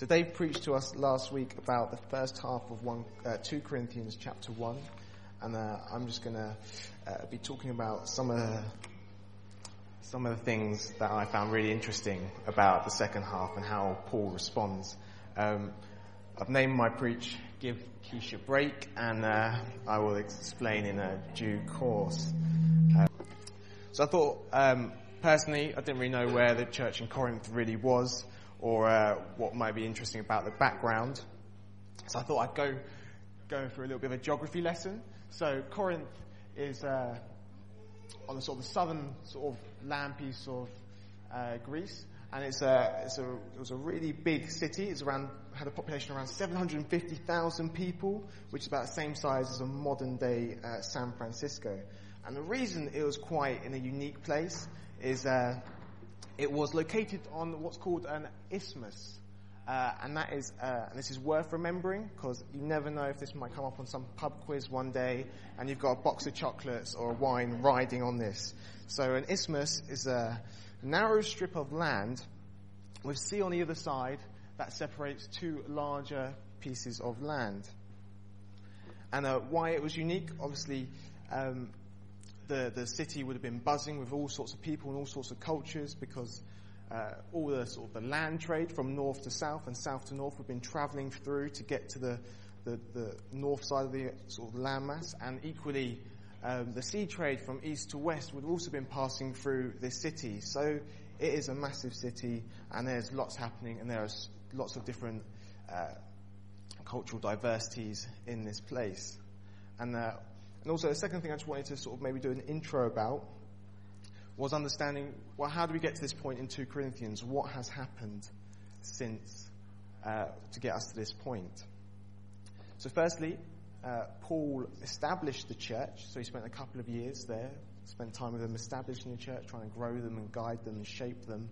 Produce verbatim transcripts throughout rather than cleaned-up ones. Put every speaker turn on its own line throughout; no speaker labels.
So Dave preached to us last week about the first half of one, uh, two Corinthians chapter one, and uh, I'm just going to uh, be talking about some of the, some of the things that I found really interesting about the second half and how Paul responds. Um, I've named my preach "Give Keisha a Break," and uh, I will explain in a due course. Uh, so I thought, um, personally, I didn't really know where the church in Corinth really was, or uh, what might be interesting about the background. So I thought I'd go go through a little bit of a geography lesson. So Corinth is uh, on the sort of the southern sort of land piece of uh, Greece, and it's a it's a it was a really big city. It's around had a population around seven hundred fifty thousand people, which is about the same size as a modern day uh, San Francisco. And the reason it was quite in a unique place is uh, it was located on what's called an isthmus, uh, and that is, uh, and this is worth remembering because you never know if this might come up on some pub quiz one day, and you've got a box of chocolates or a wine riding on this. So an isthmus is a narrow strip of land with sea on either side that separates two larger pieces of land. And uh, why it was unique, obviously. Um, The, the city would have been buzzing with all sorts of people and all sorts of cultures because uh, all the sort of the land trade from north to south and south to north would have been travelling through to get to the, the, the north side of the sort of landmass, and equally um, the sea trade from east to west would have also been passing through this city. So it is a massive city, and there's lots happening, and there's lots of different uh, cultural diversities in this place. And uh, And also, the second thing I just wanted to sort of maybe do an intro about was understanding, well, how do we get to this point in two Corinthians? What has happened since uh, to get us to this point? So firstly, uh, Paul established the church. So he spent a couple of years there, spent time with them establishing the church, trying to grow them and guide them and shape them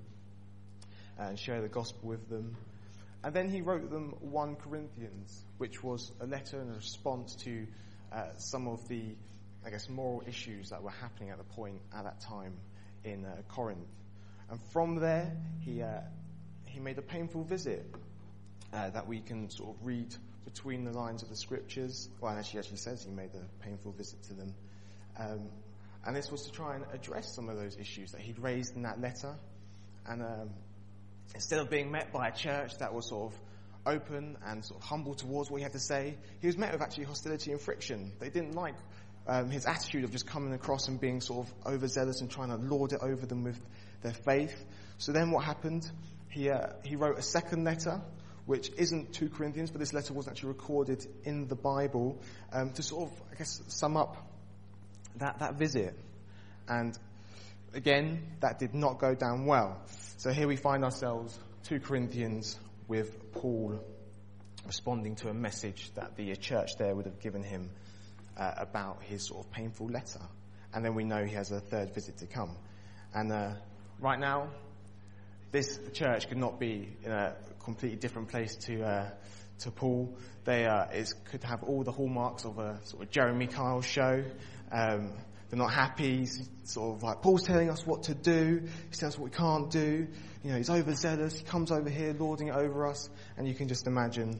and share the gospel with them. And then he wrote them First Corinthians, which was a letter and a response to Uh, some of the, I guess, moral issues that were happening at the point at that time in uh, Corinth. And from there, he uh, he made a painful visit uh, that we can sort of read between the lines of the scriptures. Well, actually, actually says he made a painful visit to them. Um, and this was to try and address some of those issues that he'd raised in that letter. And um, instead of being met by a church that was sort of open and sort of humble towards what he had to say, he was met with actually hostility and friction. They didn't like um, his attitude of just coming across and being sort of overzealous and trying to lord it over them with their faith. So then what happened? He uh, he wrote a second letter, which isn't two Corinthians, but this letter wasn't actually recorded in the Bible, um, to sort of, I guess, sum up that, that visit. And again, that did not go down well. So here we find ourselves, two Corinthians, with Paul responding to a message that the church there would have given him uh, about his sort of painful letter. And then we know he has a third visit to come. And uh, right now, this church could not be in a completely different place to uh, to Paul. They uh, is, could have all the hallmarks of a sort of Jeremy Kyle show. Um, they're not happy. He's sort of like, Paul's telling us what to do. He tells us what we can't do. You know, he's overzealous. He comes over here, lording it over us. And you can just imagine,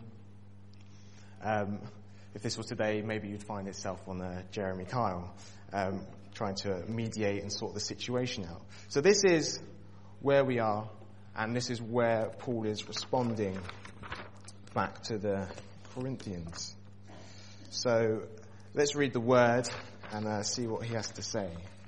um, if this was today, maybe you'd find itself on uh, Jeremy Kyle, um, trying to mediate and sort the situation out. So this is where we are, and this is where Paul is responding back to the Corinthians. So let's read the word and uh, see what he has to say.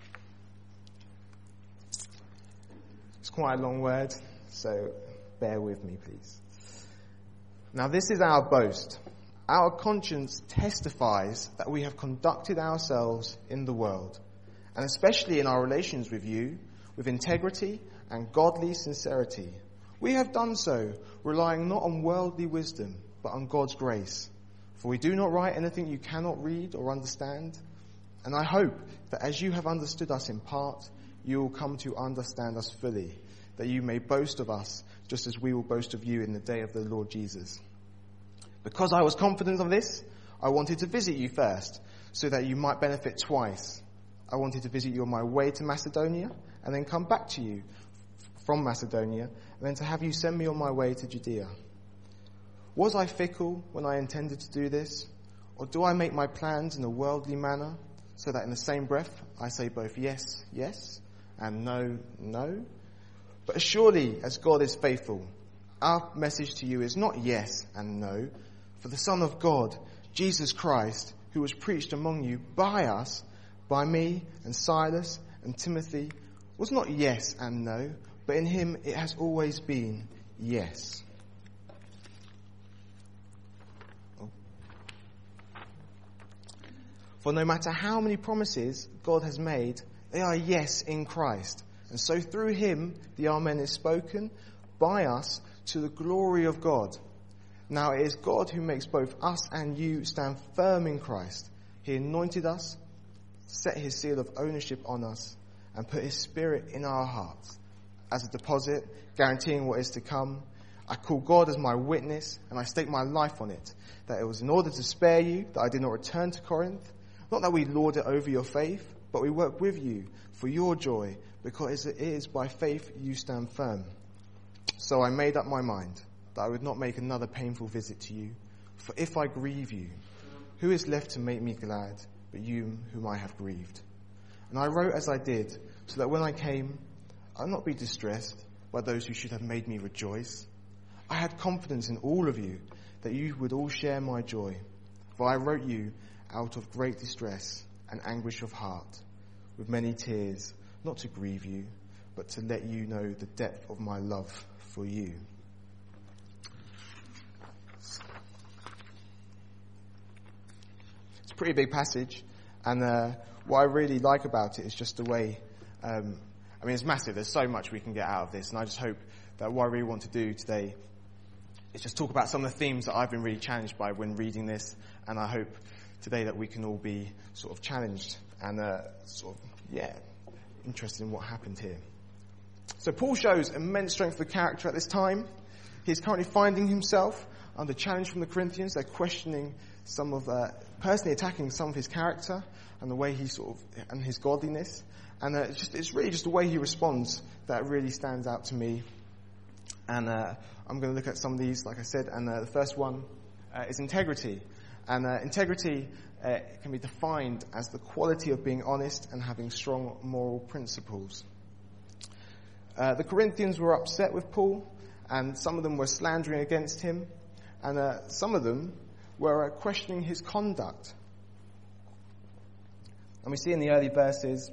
It's quite a long word, so bear with me, please. Now this is our boast. Our conscience testifies that we have conducted ourselves in the world, and especially in our relations with you, with integrity and godly sincerity. We have done so, relying not on worldly wisdom, but on God's grace. For we do not write anything you cannot read or understand. And I hope that as you have understood us in part, you will come to understand us fully, that you may boast of us, just as we will boast of you in the day of the Lord Jesus. Because I was confident of this, I wanted to visit you first, so that you might benefit twice. I wanted to visit you on my way to Macedonia, and then come back to you from Macedonia, and then to have you send me on my way to Judea. Was I fickle when I intended to do this? Or do I make my plans in a worldly manner, so that in the same breath I say both yes, yes, and no, no? But as surely as God is faithful, our message to you is not yes and no, for the Son of God, Jesus Christ, who was preached among you by us, by me and Silas and Timothy, was not yes and no, but in him it has always been yes. For no matter how many promises God has made, they are yes in Christ. And so through him, the Amen is spoken by us to the glory of God. Now it is God who makes both us and you stand firm in Christ. He anointed us, set his seal of ownership on us, and put his Spirit in our hearts as a deposit, guaranteeing what is to come. I call God as my witness, and I stake my life on it, that it was in order to spare you that I did not return to Corinth. Not that we lord it over your faith, but we work with you for your joy, because it is by faith you stand firm. So I made up my mind that I would not make another painful visit to you. For if I grieve you, who is left to make me glad but you whom I have grieved? And I wrote as I did, so that when I came, I would not be distressed by those who should have made me rejoice. I had confidence in all of you, that you would all share my joy. For I wrote you out of great distress and anguish of heart, with many tears, not to grieve you, but to let you know the depth of my love for you. It's a pretty big passage, and uh, what I really like about it is just the way, um, I mean, it's massive. There's so much we can get out of this, and I just hope that what I really want to do today is just talk about some of the themes that I've been really challenged by when reading this, and I hope today that we can all be sort of challenged and uh, sort of, yeah, interested in what happened here. So Paul shows immense strength of character at this time. He's currently finding himself under challenge from the Corinthians. They're questioning some of, uh, personally attacking some of his character and the way he sort of, and his godliness. And uh, it's, just, it's really just the way he responds that really stands out to me. And uh, I'm going to look at some of these, like I said, and uh, the first one uh, is integrity. And uh, integrity uh, can be defined as the quality of being honest and having strong moral principles. Uh, the Corinthians were upset with Paul, and some of them were slandering against him, and uh, some of them were uh, questioning his conduct. And we see in the early verses,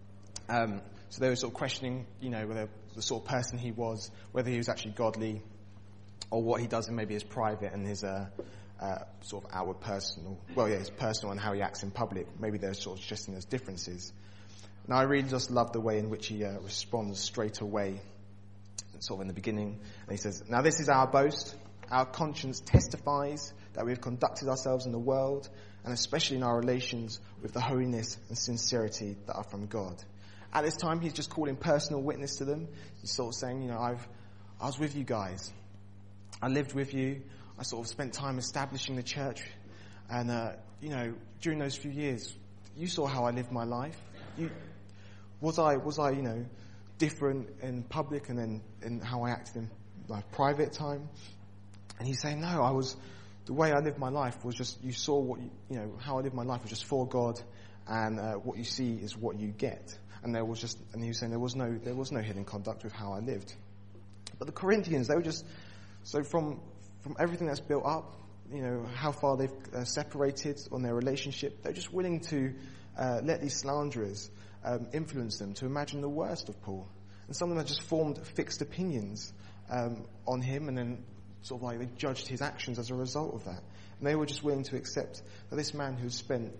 um, so they were sort of questioning, you know, whether the sort of person he was, whether he was actually godly, or what he does in maybe his private and his uh, uh, sort of outward personal, well, yeah, his personal and how he acts in public. Maybe they're sort of suggesting there's differences. Now, I really just love the way in which he uh, responds straight away, sort of in the beginning. And he says, now this is our boast. Our conscience testifies that we have conducted ourselves in the world, and especially in our relations with the holiness and sincerity that are from God. At this time, he's just calling personal witness to them. He's sort of saying, you know, I've, I was with you guys. I lived with you. I sort of spent time establishing the church. And, uh, you know, during those few years, you saw how I lived my life. You, was I, was I, you know, different in public and then in how I acted in my private time? And he's saying, no, I was, the way I lived my life was just, you saw what, you, you know, how I lived my life was just for God, and uh, what you see is what you get. And there was just, and he was saying there was no, there was no hidden conduct with how I lived. But the Corinthians, they were just, so from, from everything that's built up, you know, how far they've uh, separated on their relationship, they're just willing to uh, let these slanderers um, influence them to imagine the worst of Paul. And some of them have just formed fixed opinions um, on him, and then sort of like they judged his actions as a result of that. And they were just willing to accept that this man who spent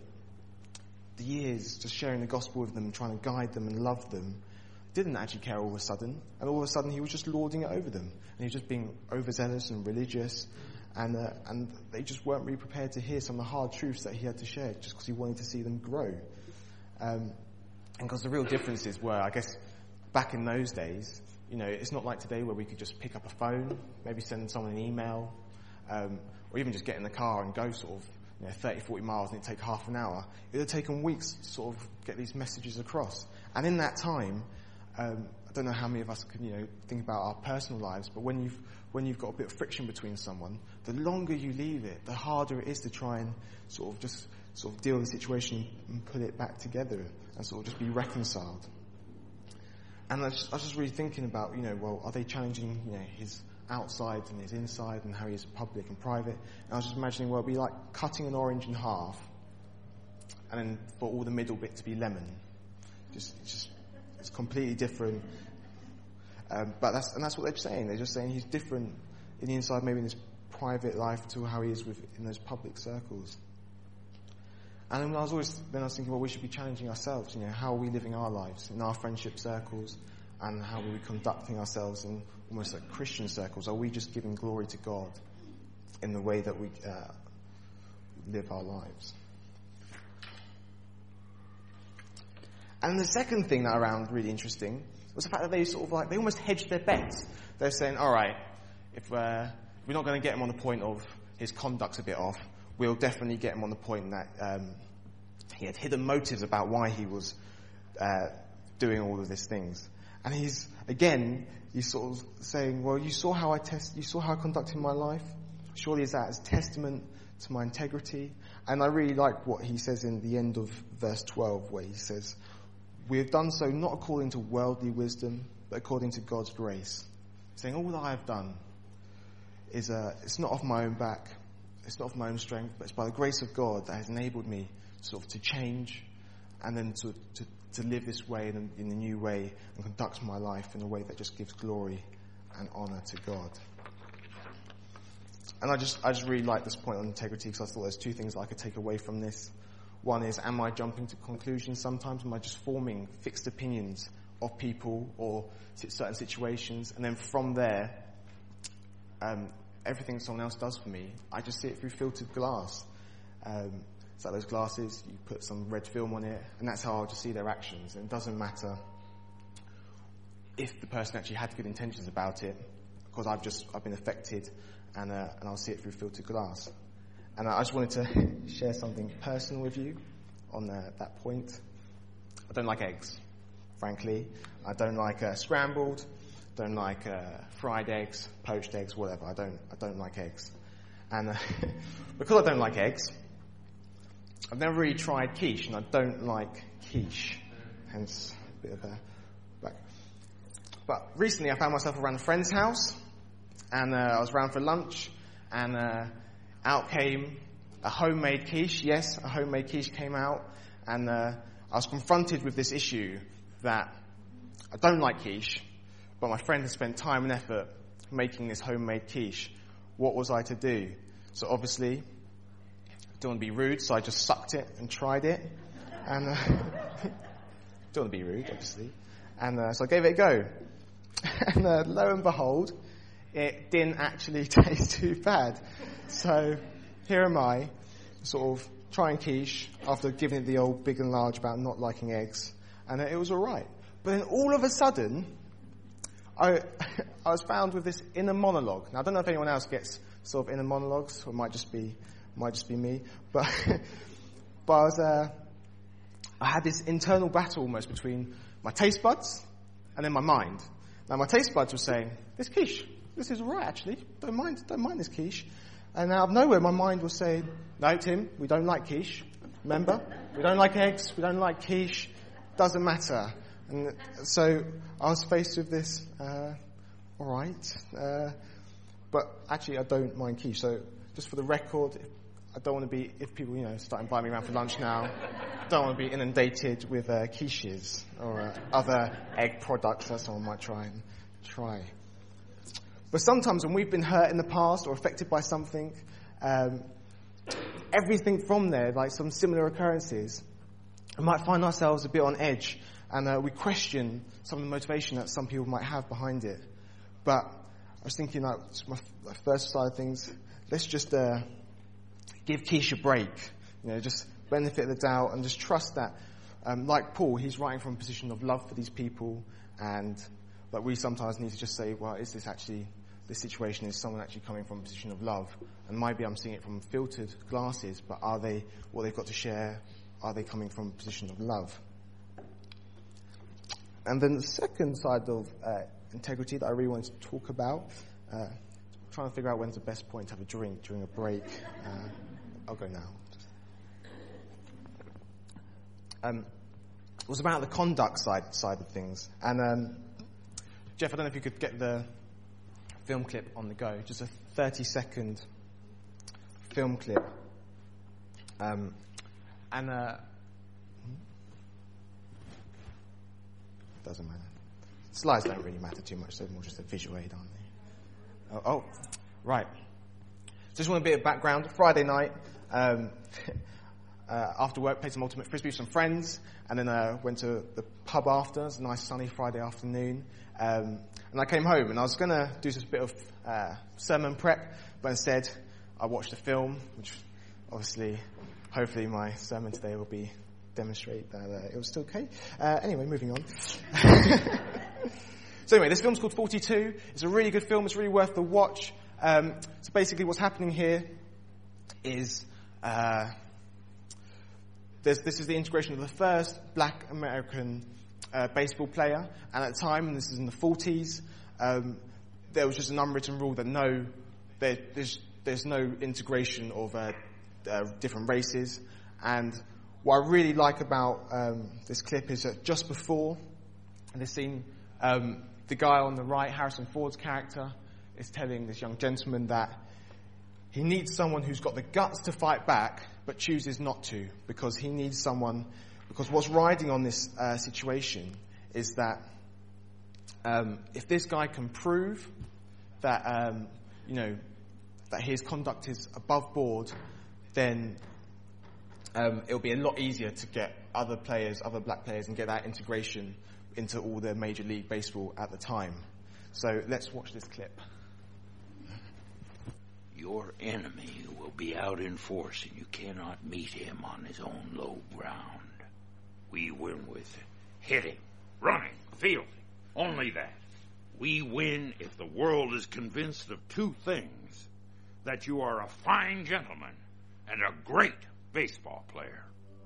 the years just sharing the gospel with them, trying to guide them and love them, didn't actually care all of a sudden. And all of a sudden he was just lording it over them. And he was just being overzealous and religious. And uh, and they just weren't really prepared to hear some of the hard truths that he had to share, just because he wanted to see them grow. Um, and because the real differences were, I guess, back in those days, you know, it's not like today where we could just pick up a phone, maybe send someone an email, um, or even just get in the car and go sort of, you know, thirty, forty miles and it'd take half an hour. It would have taken weeks to sort of get these messages across. And in that time, um, I don't know how many of us can, you know, think about our personal lives, but when you've when you've got a bit of friction between someone, the longer you leave it, the harder it is to try and sort of just sort of deal with the situation and put it back together and sort of just be reconciled. And I was, just, I was just really thinking about, you know, well, are they challenging, you know, his outside and his inside and how he is public and private? And I was just imagining, well, it'd be like cutting an orange in half and then for all the middle bit to be lemon. Just, just it's completely different. Um, but that's, and that's what they're saying. They're just saying he's different in the inside, maybe in his private life, to how he is with, in those public circles. And then I was always, then I was thinking, well, we should be challenging ourselves. You know, how are we living our lives in our friendship circles, and how are we conducting ourselves in almost like Christian circles? Are we just giving glory to God in the way that we uh, live our lives? And the second thing that I found really interesting was the fact that they sort of like, they almost hedged their bets. They're saying, all right, if uh, we're not going to get him on the point of his conduct's a bit off, we'll definitely get him on the point that um, he had hidden motives about why he was uh, doing all of these things. And he's, again, he's sort of saying, well, you saw how I test, you saw how I conducted my life? Surely is that as testament to my integrity? And I really like what he says in the end of verse twelve, where he says, we have done so not according to worldly wisdom, but according to God's grace. Saying all that I have done is, uh, it's not of my own back, it's not of my own strength, but it's by the grace of God that has enabled me sort of to change and then to, to, to live this way in a, in a new way and conduct my life in a way that just gives glory and honour to God. And I just, I just really like this point on integrity, because I thought there's two things I could take away from this. One is, am I jumping to conclusions sometimes? Am I just forming fixed opinions of people or certain situations? And then from there, um, everything someone else does for me, I just see it through filtered glass. Um, it's like those glasses, you put some red film on it, and that's how I'll just see their actions. And it doesn't matter if the person actually had good intentions about it, because I've just, I've been affected, and, uh, and I'll see it through filtered glass. And I just wanted to share something personal with you on uh, that point. I don't like eggs, frankly. I don't like uh, scrambled, don't like uh, fried eggs, poached eggs, whatever. I don't, I don't like eggs. And uh, because I don't like eggs, I've never really tried quiche, and I don't like quiche. Hence, a bit of a back. But recently I found myself around a friend's house, and uh, I was around for lunch, and uh, out came a homemade quiche. Yes, a homemade quiche came out, and uh, I was confronted with this issue that I don't like quiche, but my friend had spent time and effort making this homemade quiche. What was I to do? So obviously, I don't want to be rude, so I just sucked it and tried it. And uh, don't want to be rude, obviously. And uh, so I gave it a go. And uh, lo and behold, it didn't actually taste too bad. So here am I, sort of trying quiche after giving it the old big and large about not liking eggs, and it was all right. But then all of a sudden, I I was found with this inner monologue. Now I don't know if anyone else gets sort of inner monologues, or it might just be might just be me. But but I was uh, I had this internal battle almost between my taste buds and then my mind. Now my taste buds were saying, "This quiche, this is all right actually. Don't mind, don't mind this quiche." And out of nowhere, my mind was saying, "No, Tim, we don't like quiche. Remember, we don't like eggs. We don't like quiche. Doesn't matter." And so I was faced with this. Uh, all right, uh, but actually, I don't mind quiche. So just for the record, I don't want to be, if people, you know, start inviting me around for lunch now, I don't want to be inundated with uh, quiches or uh, other egg products that someone might try and try. But sometimes when we've been hurt in the past or affected by something, um, everything from there, like some similar occurrences, we might find ourselves a bit on edge, and uh, we question some of the motivation that some people might have behind it. But I was thinking, like, my, my first side of things, let's just uh, give quiche a break, you know, just benefit of the doubt, and just trust that, um, like Paul, he's writing from a position of love for these people, and that we sometimes need to just say, well, is this actually, this situation is someone actually coming from a position of love? And maybe I'm seeing it from filtered glasses, but are they, what they've got to share, are they coming from a position of love? And then the second side of uh, integrity that I really want to talk about uh, trying to figure out when's the best point to have a drink during a break. Uh, I'll go now. Um, it was about the conduct side side of things. And um, Jeff, I don't know if you could get the film clip on the go. Just a thirty-second film clip. Um, and uh, doesn't matter. Slides don't really matter too much. They're more just a visual aid, aren't they? Oh, oh right. Just want a bit of background. Friday night, um, uh, after work, played some ultimate frisbee with some friends, and then uh, went to the pub after. It was a nice sunny Friday afternoon. Um, and I came home, and I was going to do this bit of uh, sermon prep, but instead I watched a film, which obviously, hopefully my sermon today will be demonstrate that uh, it was still okay. Uh, anyway, moving on. So anyway, this film's called forty-two. It's a really good film. It's really worth the watch. Um, so basically what's happening here is uh, this is the integration of the first black American uh, baseball player. And at the time, and this is in the forties, um, there was just an unwritten rule that no, there, there's, there's no integration of uh, uh, different races. And what I really like about um, this clip is that just before this scene, um, the guy on the right, Harrison Ford's character, is telling this young gentleman that he needs someone who's got the guts to fight back, but chooses not to, because he needs someone, because what's riding on this uh, situation is that um, if this guy can prove that, um, you know, that his conduct is above board, then um, it'll be a lot easier to get other players, other black players, and get that integration into all the Major League Baseball at the time. So let's watch this clip.
Your enemy will be out in force, and you cannot meet him on his own low ground. We win with hitting, running, fielding. Only that. We win if the world is convinced of two things: that you are a fine gentleman and a great baseball player.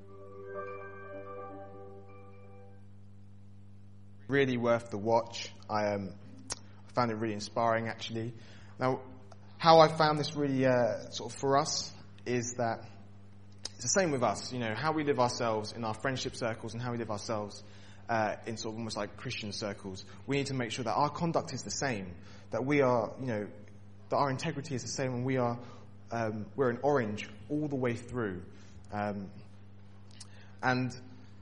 Really worth the watch. I um, found it really inspiring, actually. Now, how I found this really uh, sort of for us is that it's the same with us. You know, how we live ourselves in our friendship circles and how we live ourselves uh, in sort of almost like Christian circles. We need to make sure that our conduct is the same, that we are, you know, that our integrity is the same, and we are um, we're an orange all the way through. Um, and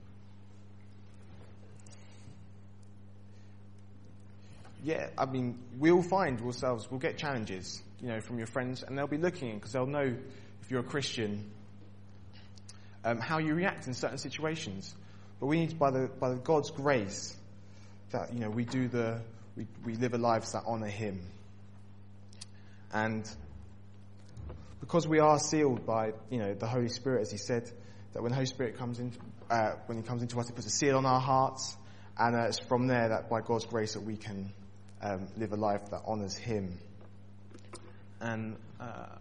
Yeah, I mean, we'll find ourselves, we'll get challenges, you know, from your friends, and they'll be looking, because they'll know, if you're a Christian, um, how you react in certain situations. But we need, by the by the God's grace, that, you know, we do the, we, we live a lives that honour Him. And because we are sealed by, you know, the Holy Spirit, as He said, that when the Holy Spirit comes in, uh, when He comes into us, He puts a seal on our hearts, and uh, it's from there that, by God's grace, that we can Um, live a life that honours Him. And uh,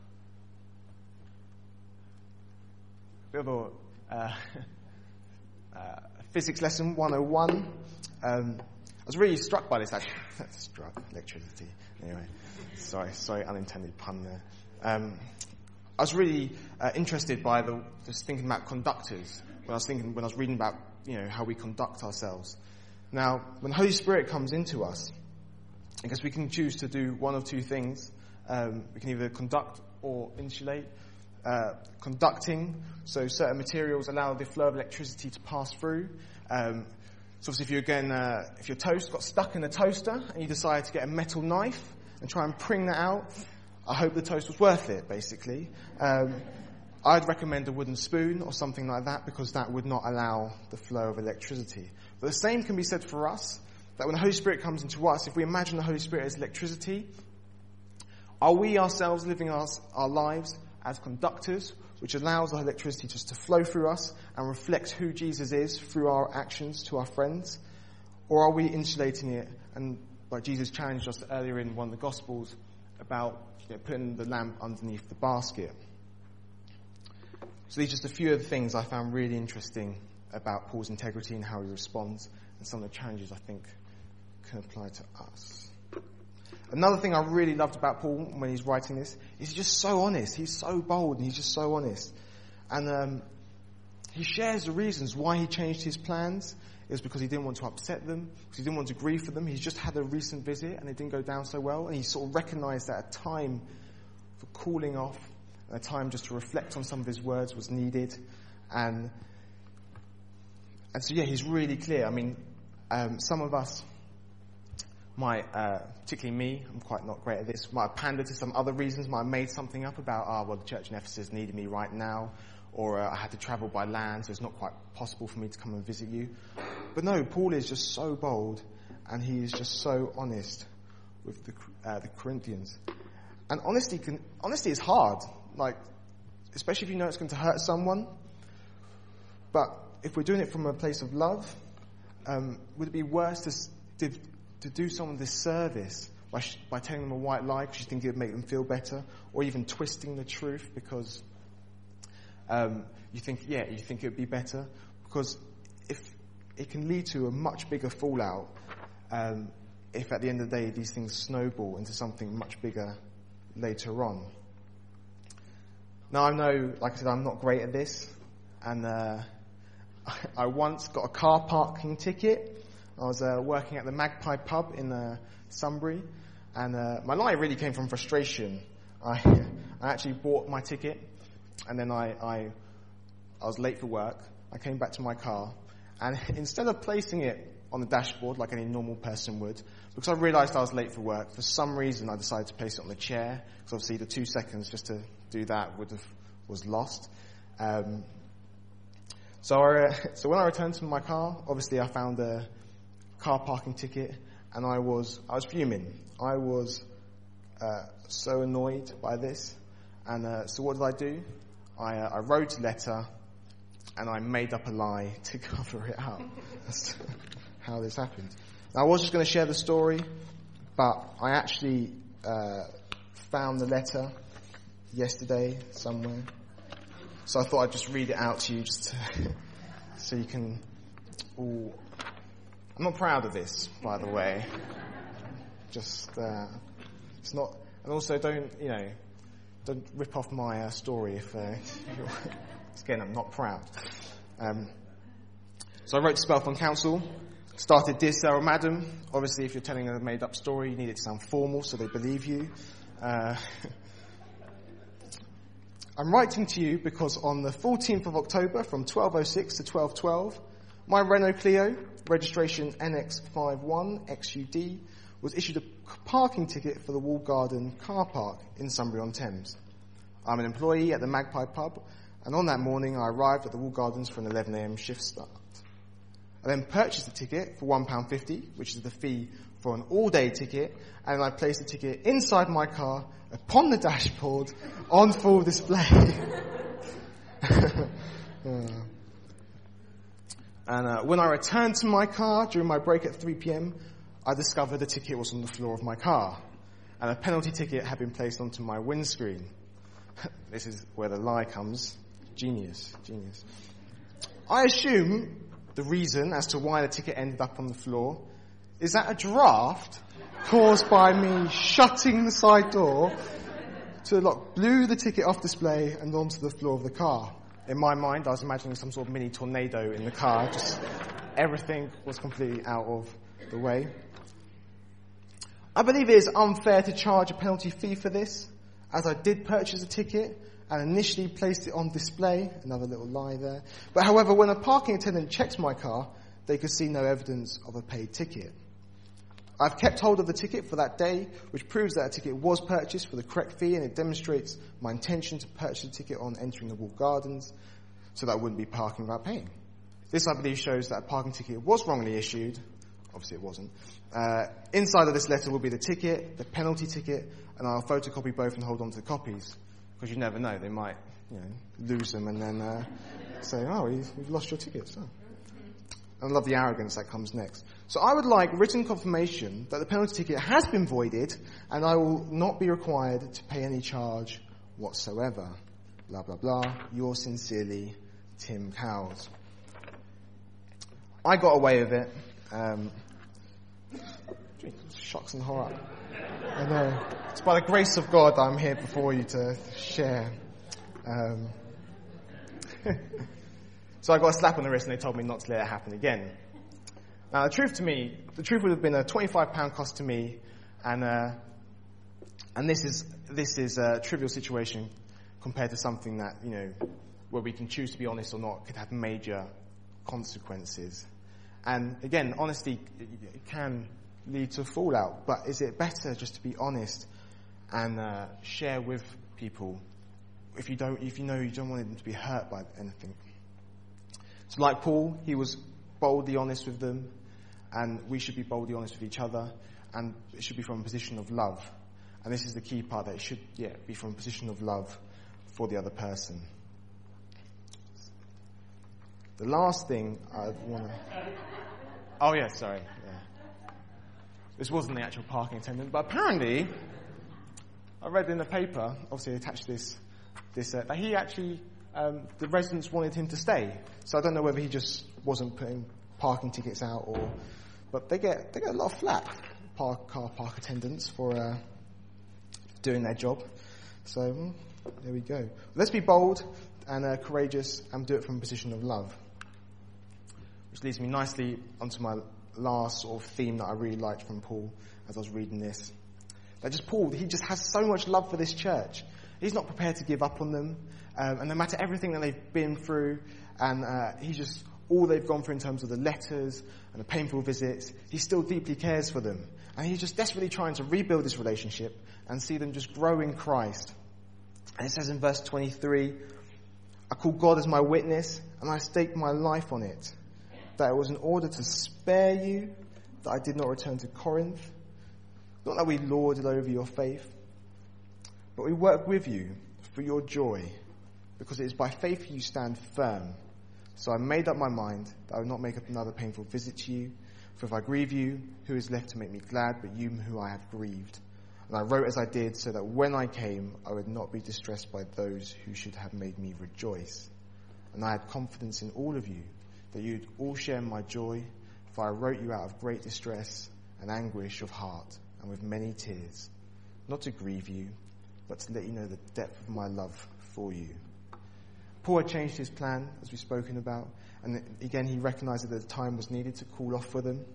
a bit of a uh, uh, physics lesson one oh one. Um, I was really struck by this, actually. Struck, electricity. Anyway, sorry, sorry, unintended pun there. Um, I was really uh, interested by the just thinking about conductors when I was thinking when I was reading about, you know, how we conduct ourselves. Now, when the Holy Spirit comes into us, I guess we can choose to do one of two things. Um, we can either conduct or insulate. Uh, conducting, so certain materials allow the flow of electricity to pass through. Um, so obviously if you're again, uh, if your toast got stuck in the toaster and you decide to get a metal knife and try and pring that out, I hope the toast was worth it, basically. Um, I'd recommend a wooden spoon or something like that, because that would not allow the flow of electricity. But the same can be said for us. That when the Holy Spirit comes into us, if we imagine the Holy Spirit as electricity, are we ourselves living our, our lives as conductors, which allows the electricity just to flow through us and reflects who Jesus is through our actions to our friends? Or are we insulating it, and like Jesus challenged us earlier in one of the Gospels about, you know, putting the lamp underneath the basket? So these are just a few of the things I found really interesting about Paul's integrity and how he responds, and some of the challenges I think can apply to us. Another thing I really loved about Paul when he's writing this is he's just so honest. He's so bold and he's just so honest. And um, he shares the reasons why he changed his plans. It was because he didn't want to upset them, because he didn't want to grieve for them. He's just had a recent visit and it didn't go down so well. And he sort of recognized that a time for cooling off, a time just to reflect on some of his words was needed. And and so, yeah, he's really clear. I mean, um, some of us might, uh, particularly me, I'm quite not great at this, might have pandered to some other reasons, might have made something up about, ah, oh, well, the church in Ephesus needed me right now, or uh, I had to travel by land, so it's not quite possible for me to come and visit you. But no, Paul is just so bold, and he is just so honest with the uh, the Corinthians. And honesty can honesty is hard, like, especially if you know it's going to hurt someone. But if we're doing it from a place of love, um, would it be worse to to, to do someone this service by sh- by telling them a white lie because you think it would make them feel better, or even twisting the truth because um, you think yeah you think it would be better? Because if it can lead to a much bigger fallout um, if at the end of the day these things snowball into something much bigger later on. Now I know, like I said, I'm not great at this, and uh, I, I once got a car parking ticket. I was uh, working at the Magpie pub in uh, Sunbury, and uh, my lie really came from frustration. I I actually bought my ticket, and then I, I I was late for work. I came back to my car, and instead of placing it on the dashboard like any normal person would, because I realised I was late for work, for some reason I decided to place it on the chair, because obviously the two seconds just to do that would have was lost. Um, so I, so when I returned to my car, obviously I found a car parking ticket, and I was I was fuming. I was uh, so annoyed by this, and uh, so what did I do? I, uh, I wrote a letter, and I made up a lie to cover it up. That's how this happened. Now, I was just going to share the story, but I actually uh, found the letter yesterday somewhere. So I thought I'd just read it out to you, just to so you can all... I'm not proud of this, by the way. Just, uh, it's not... And also, don't, you know, don't rip off my uh, story if... Uh, again, I'm not proud. Um, so I wrote to Spelthorne Council, started, Dear Sir or Madam. Obviously, if you're telling a made-up story, you need it to sound formal so they believe you. Uh, I'm writing to you because on the fourteenth of October, from twelve oh six to twelve twelve, my Renault Clio, registration N X five one X U D, was issued a parking ticket for the Wall Garden car park in Sunbury-on-Thames. I'm an employee at the Magpie pub, and on that morning I arrived at the Wall Gardens for an eleven a.m. shift start. I then purchased a ticket for one pound fifty, which is the fee for an all-day ticket, and I placed the ticket inside my car, upon the dashboard, on full display. uh. And uh, when I returned to my car during my break at three p.m, I discovered the ticket was on the floor of my car, and a penalty ticket had been placed onto my windscreen. This is where the lie comes. Genius, genius. I assume the reason as to why the ticket ended up on the floor is that a draft caused by me shutting the side door to the lock blew the ticket off display and onto the floor of the car. In my mind, I was imagining some sort of mini tornado in the car. Just everything was completely out of the way. I believe it is unfair to charge a penalty fee for this, as I did purchase a ticket and initially placed it on display. Another little lie there. But however, when a parking attendant checked my car, they could see no evidence of a paid ticket. I've kept hold of the ticket for that day, which proves that a ticket was purchased for the correct fee, and it demonstrates my intention to purchase a ticket on entering the Wall Gardens, so that I wouldn't be parking without paying. This, I believe, shows that a parking ticket was wrongly issued. Obviously it wasn't. Uh, inside of this letter will be the ticket, the penalty ticket, and I'll photocopy both and hold on to the copies, because you never know, they might, you know, lose them and then uh, say, oh, you've, you've lost your tickets. Oh. I love the arrogance that comes next. So I would like written confirmation that the penalty ticket has been voided and I will not be required to pay any charge whatsoever. Blah, blah, blah. Yours sincerely, Tim Cowles. I got away with it. Um, Shocks and horror. I know. It's by the grace of God that I'm here before you to share. Um, so I got a slap on the wrist and they told me not to let it happen again. Now the truth to me, the truth would have been a twenty-five pound cost to me, and uh, and this is this is a trivial situation compared to something that, you know, where we can choose to be honest or not, could have major consequences. And again, honesty it can lead to fallout, but is it better just to be honest and uh, share with people if you don't, if you know you don't want them to be hurt by anything? So like Paul, he was boldly honest with them, and we should be boldly honest with each other, and it should be from a position of love. And this is the key part, that it should yeah, be from a position of love for the other person. The last thing I want to... Oh, yeah, sorry. Yeah. This wasn't the actual parking attendant, but apparently, I read in the paper, obviously attached this, this uh, that he actually, um, the residents wanted him to stay. So I don't know whether he just wasn't putting parking tickets out, or, but they get they get a lot of flack, park, car park attendants, for uh, doing their job. So mm, there we go. Let's be bold and uh, courageous, and do it from a position of love. Which leads me nicely onto my last sort of theme that I really liked from Paul as I was reading this. That just Paul, he just has so much love for this church. He's not prepared to give up on them. Um, and no matter everything that they've been through, and uh, he just, all they've gone through in terms of the letters and the painful visits, he still deeply cares for them. And he's just desperately trying to rebuild this relationship and see them just grow in Christ. And it says in verse twenty-three, I call God as my witness, and I stake my life on it, that it was in order to spare you that I did not return to Corinth. Not that we lorded over your faith, but we work with you for your joy, because it is by faith you stand firm. So I made up my mind that I would not make up another painful visit to you. For if I grieve you, who is left to make me glad but you who I have grieved? And I wrote as I did, so that when I came, I would not be distressed by those who should have made me rejoice. And I had confidence in all of you, that you'd all share my joy, for I wrote you out of great distress and anguish of heart, and with many tears, not to grieve you, but to let you know the depth of my love for you. Paul had changed his plan, as we've spoken about, and again he recognised that the time was needed to call off for them.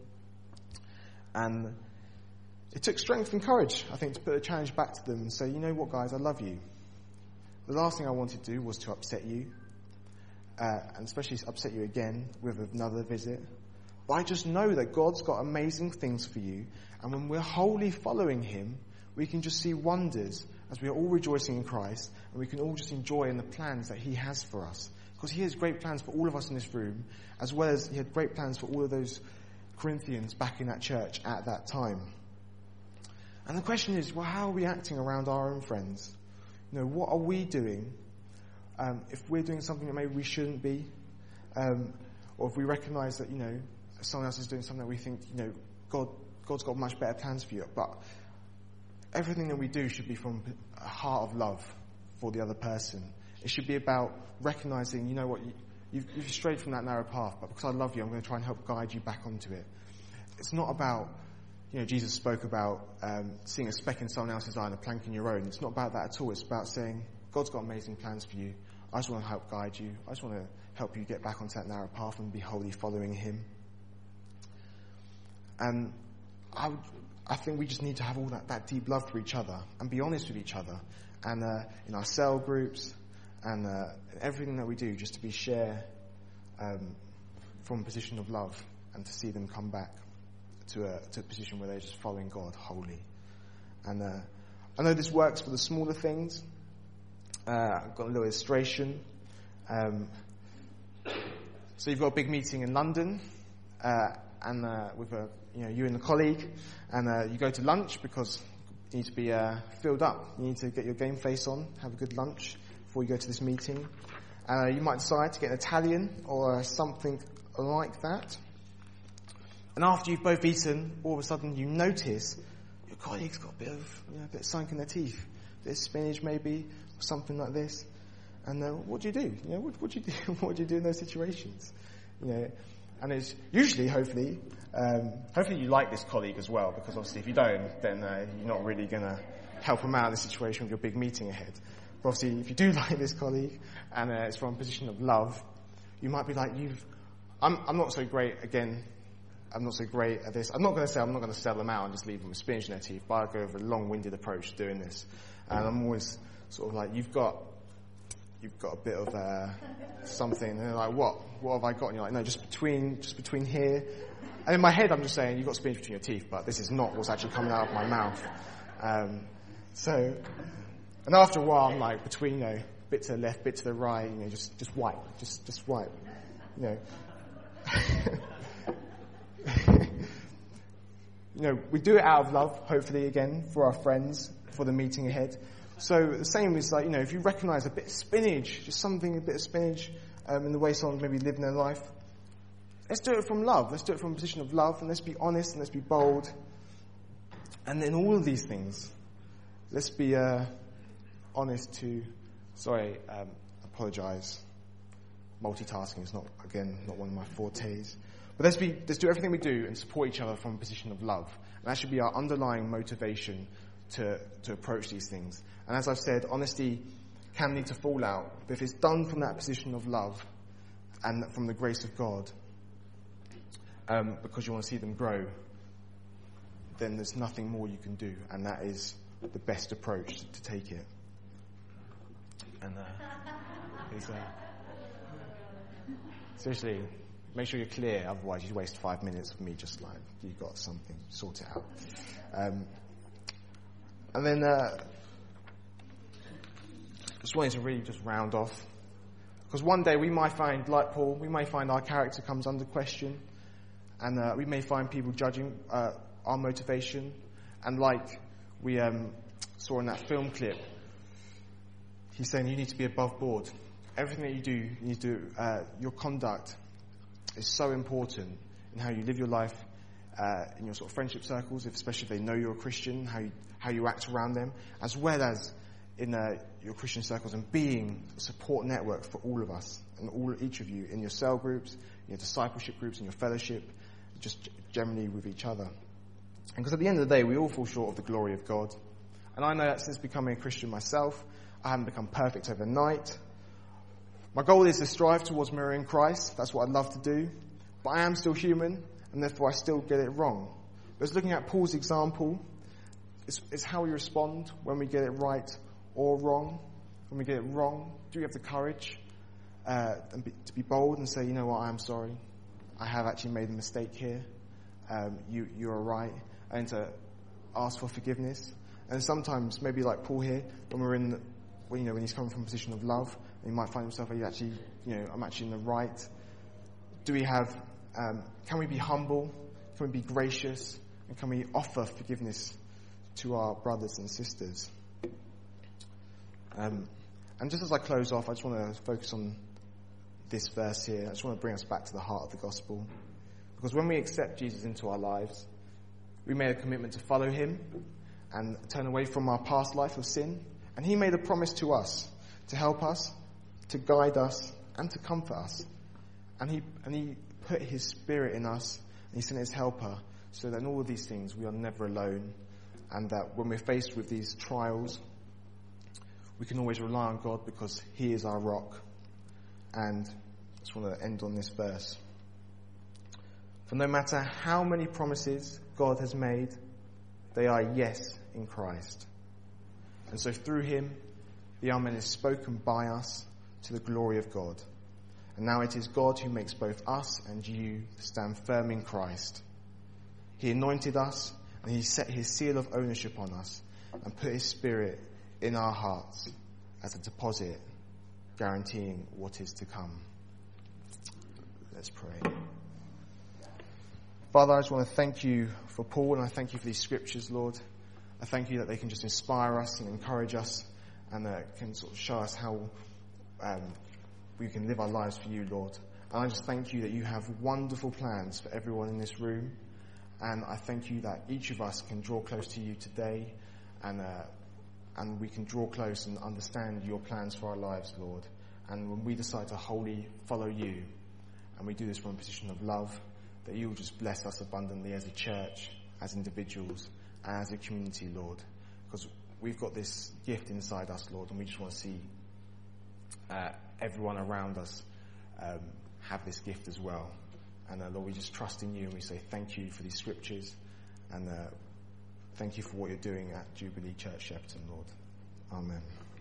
And it took strength and courage, I think, to put a challenge back to them and say, you know what, guys, I love you. The last thing I wanted to do was to upset you, uh, and especially upset you again with another visit. But I just know that God's got amazing things for you, and when we're wholly following him, we can just see wonders as we are all rejoicing in Christ, and we can all just enjoy in the plans that he has for us. Because he has great plans for all of us in this room, as well as he had great plans for all of those Corinthians back in that church at that time. And the question is, well, how are we acting around our own friends? You know, what are we doing um, if we're doing something that maybe we shouldn't be? Um, or if we recognise that, you know, someone else is doing something that we think, you know, God, God's got much better plans for you. But everything that we do should be from a heart of love for the other person. It should be about recognising, you know what, you, you've, you've strayed from that narrow path, but because I love you, I'm going to try and help guide you back onto it. It's not about, you know, Jesus spoke about um, seeing a speck in someone else's eye and a plank in your own. It's not about that at all. It's about saying, God's got amazing plans for you. I just want to help guide you. I just want to help you get back onto that narrow path and be wholly following him. And I would, I think we just need to have all that, that deep love for each other and be honest with each other. And uh, in our cell groups and uh, everything that we do, just to be share um, from a position of love and to see them come back to a, to a position where they're just following God wholly. And uh, I know this works for the smaller things. Uh, I've got a little illustration. Um, so you've got a big meeting in London, uh, and uh, with a, you know, you and a colleague, and uh, you go to lunch because you need to be uh, filled up. You need to get your game face on, have a good lunch before you go to this meeting. Uh, you might decide to get an Italian or something like that. And after you've both eaten, all of a sudden you notice your colleague's got a bit of, you know, a bit sunk in their teeth. A bit of spinach maybe, or something like this. And uh, what do you do? You know, what, what do you do? What do you do in those situations? You know, And it's usually, hopefully, um, hopefully you like this colleague as well, because obviously if you don't, then uh, you're not really going to help them out in the situation with your big meeting ahead. But obviously, if you do like this colleague, and uh, it's from a position of love, you might be like, you've, I'm, I'm not so great, again, I'm not so great at this. I'm not going to say I'm not going to sell them out and just leave them with spinach in their teeth, but I go over a long-winded approach to doing this. And I'm always sort of like, you've got, you've got a bit of uh, something. And they're like, what? What have I got? And you're like, no, just between, just between here. And in my head, I'm just saying, you've got spinach between your teeth, but this is not what's actually coming out of my mouth. Um, so, and after a while, I'm like, between, you know, bit to the left, bit to the right, you know, just, just wipe, just, just wipe, you know. You know, we do it out of love, hopefully, again, for our friends, for the meeting ahead. So the same is like, you know, if you recognise a bit of spinach, just something, a bit of spinach, um, in the way someone's maybe living their life, let's do it from love. Let's do it from a position of love, and let's be honest, and let's be bold. And in all of these things, let's be uh, honest to, sorry, um, apologise. Multitasking is not, again, not one of my fortes. But let's be, let's do everything we do and support each other from a position of love. And that should be our underlying motivation to, to approach these things. And as I've said, honesty can lead to fallout, but if it's done from that position of love and from the grace of God, um, because you want to see them grow, then there's nothing more you can do, and that is the best approach to take it. And uh, is, uh, seriously, make sure you're clear, otherwise you waste five minutes of me just like, you've got something, sort it out. Um, and then, uh, just wanted to really just round off. Because one day we might find, like Paul, we may find our character comes under question, and uh, we may find people judging uh, our motivation. And like we um, saw in that film clip, he's saying you need to be above board. Everything that you do, you need to, uh, your conduct is so important in how you live your life, uh, in your sort of friendship circles, if, especially if they know you're a Christian, how you, how you act around them, as well as in uh, your Christian circles, and being a support network for all of us and all each of you in your cell groups, in your discipleship groups, in your fellowship, just generally with each other. And because at the end of the day, we all fall short of the glory of God. And I know that since becoming a Christian myself, I haven't become perfect overnight. My goal is to strive towards mirroring Christ. That's what I'd love to do. But I am still human, and therefore I still get it wrong. But looking at Paul's example, it's, it's how we respond when we get it right or wrong. When we get it wrong, do we have the courage uh, and be, to be bold and say, you know what, I am sorry. I have actually made a mistake here. Um, you, you are right. And to ask for forgiveness. And sometimes, maybe like Paul here, when we're in, the, when, you know, when he's coming from a position of love, he might find himself, are you actually, you know, I'm actually in the right. Do we have, um, can we be humble? Can we be gracious? And can we offer forgiveness to our brothers and sisters? Um, and just as I close off, I just want to focus on this verse here. I just want to bring us back to the heart of the gospel. Because when we accept Jesus into our lives, we made a commitment to follow him and turn away from our past life of sin. And he made a promise to us to help us, to guide us, and to comfort us. And he and he put his spirit in us, and he sent his helper, so that in all of these things we are never alone, and that when we're faced with these trials, we can always rely on God because he is our rock. And I just want to end on this verse. For no matter how many promises God has made, they are yes in Christ. And so through him, the Amen is spoken by us to the glory of God. And now it is God who makes both us and you stand firm in Christ. He anointed us, and he set his seal of ownership on us and put his spirit in our hearts as a deposit, guaranteeing what is to come. Let's pray. Father, I just want to thank you for Paul, and I thank you for these scriptures, Lord. I thank you that they can just inspire us and encourage us, and uh, can sort of show us how um, we can live our lives for you, Lord. And I just thank you that you have wonderful plans for everyone in this room, and I thank you that each of us can draw close to you today, and uh, and we can draw close and understand your plans for our lives, Lord. And when we decide to wholly follow you And we do this from a position of love, that you will just bless us abundantly as a church, as individuals, and as a community, Lord. Because we've got this gift inside us, Lord, and we just want to see uh, everyone around us um, have this gift as well. And uh, Lord, we just trust in you, and we say thank you for these scriptures, and uh, thank you for what you're doing at Jubilee Church Shepperton, Lord. Amen.